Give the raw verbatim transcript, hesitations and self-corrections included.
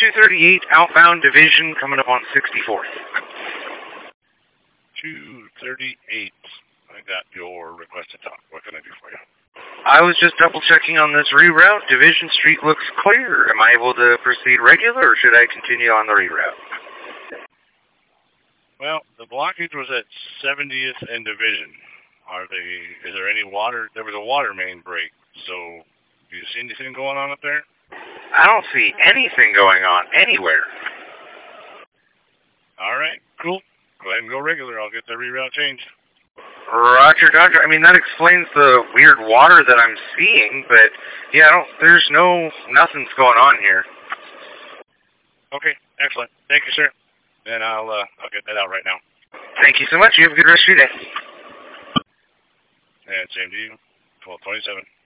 two thirty-eight outbound division coming up on sixty-fourth. two thirty-eight. I got your request to talk. What can I do for you? I was just double checking on this reroute. Division Street looks clear. Am I able to proceed regular, or should I continue on the reroute? Well, the blockage was at seventieth and Division. Are they? Is there any water? There was a water main break. So, do you see anything going on up there? I don't see anything going on anywhere. All right, cool. Go ahead and go regular. I'll get the reroute changed. Roger, Doctor. I mean, that explains the weird water that I'm seeing, but yeah, I don't. There's no nothing's going on here. Okay, excellent. Thank you, sir. And I'll uh, I'll get that out right now. Thank you so much. You have a good rest of your day. And same to you. twelve twenty-seven.